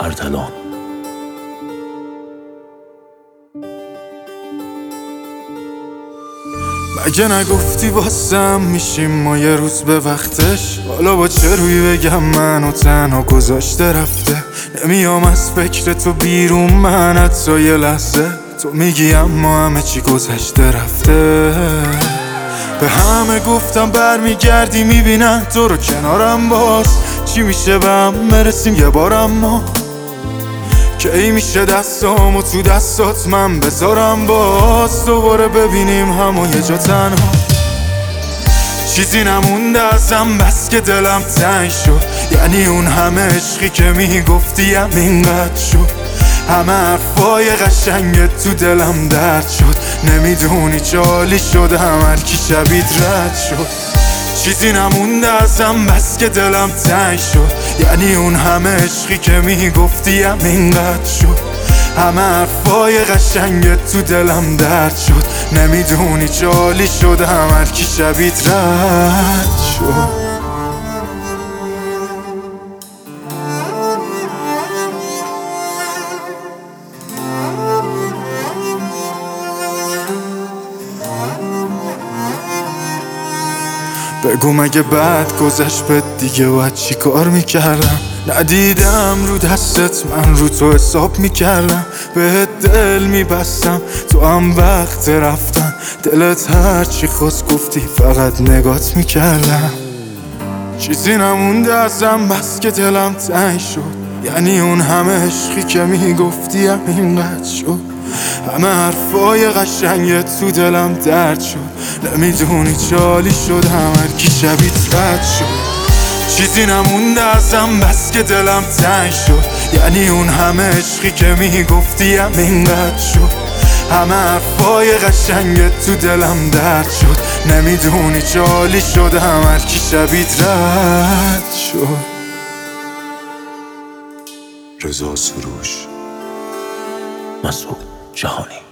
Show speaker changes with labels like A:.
A: اردلان.
B: مگه نگفتی واسم میشیم ما یه روز به وقتش؟ حالا با چه روی بگم منو تنها گذاشته رفته؟ نمیام از فکر تو بیرون من حتی یه لحظه. تو میگی اما همه چی گذشته رفته. به همه گفتم برمیگردی میبینن تو رو کنارم، باز چی میشه به هم برسیم یه بار؟ اما کی میشه دستامو تو دستات من بذارم، باز دوباره ببینیم همو یه جا تنها؟ چیزی نمونده ازم بس که دلم تنگ شد، یعنی اون همه عشقی که میگفتی همینقدر شد. همه حرفای قشنگت تو دلم درد شد، نمیدونی چالی شدم هر کی شبیت رد شد. چیزی نمونده ازم بس که دلم تنگ شد، یعنی اون همه عشقی که میگفتی همینقدر شد. همه حرفای قشنگت تو دلم درد شد، نمیدونی چالی شدم هر کی شبیت رد شد. بگو مگه بعد گذشت بهت دیگه باید چی کار میکردم؟ ندیدم رو دستت من رو تو حساب میکردم، بهت دل میبستم تو هم وقت رفتن، دلت هر چی خواست گفتی فقط نگات میکردم. چیزی نمونده ازم بس که دلم تنگ شد، یعنی اون همه عشقی که میگفتی همینقدر شد. همه حرفای قشنگت تو دلم درد شد، نمیدونی چالی شدم هر کی شبیت رد شد. چیزی نمونده ازم بس که دلم تنگ شد، یعنی اون همه عشقی که میگفتی همینقدر شد. همه حرفای قشنگت تو دلم درد شد، نمیدونی چالی شدم هر کی شبیت رد شد.
A: رضا سروش، مسعود جهانی.